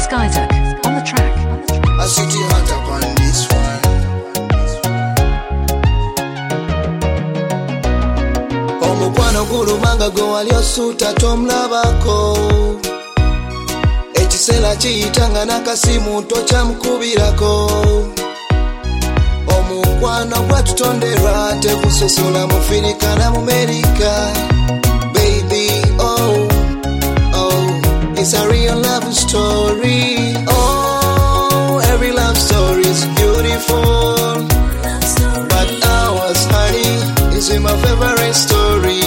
Skyzak on the track. A city hot up on this one. Omukwano gulumanga gwe wali osuuta tomulabako. Ekiseera kiyitanga n'akasimu tokyamukubirako. Omukwano gwatutonderwa tegusosola mu Afirika na mu Amerika. Baby, oh, it's a real love story. Oh, every love story is beautiful. But ours, honey, is my favorite story.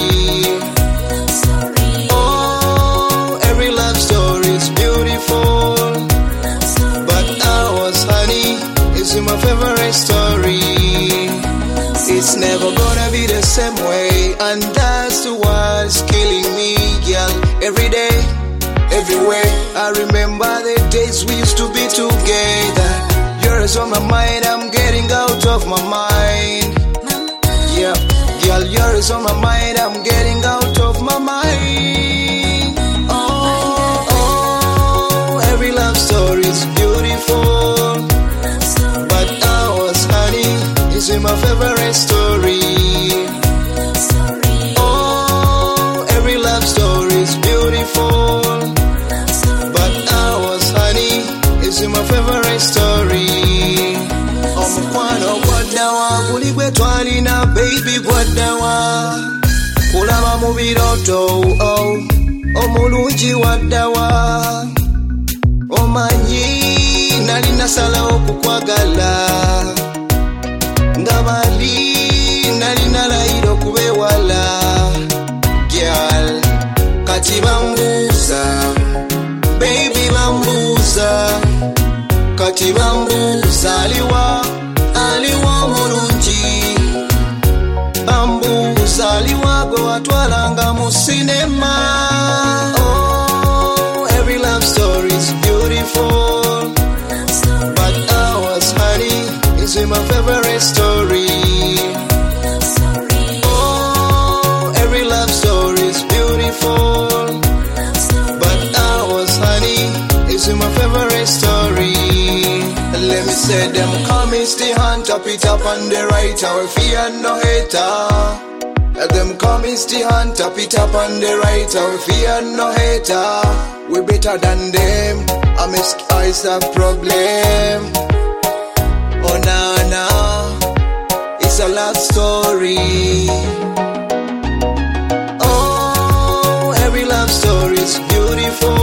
Oh, every love story is beautiful. But ours, honey, is my favorite story. It's never gonna be the same way, and that's what's killing me, girl. Every day, everywhere, I remember the days we used to be together. Yours on my mind, I'm getting out of my mind. Yeah, girl, yours on my mind, I'm getting out of my mind. Oh, every love story is beautiful. But ours, honey, is my favorite story. Oh, every love story is beautiful. But ours, honey, is my favorite story. Omukwano gwaddawa guli gwe twalina baby gwaddawa. Kulaba mu biroto omulungi waddawa. Omanyi nali nasalawo kukwagala. Ngabali nali nalayiro kubewala. Girl, kati bambuuza, baby bambuuza. Kati bambuuza aliwa mulungi. Bambuuza aliwa gwe watwalanga mu sinema. Oh, every love story is beautiful. But ours, honey, is my favorite story. Oh, every love story is beautiful. But ours, honey, is my favorite story. Let me say them comments the hand, tap it up on the right, our fear no hater. Them comments the hand, tap it up on the right, our fear no hater. We better than them, I miss eyes a problem. Oh na, it's a love story. Oh, every love story is beautiful.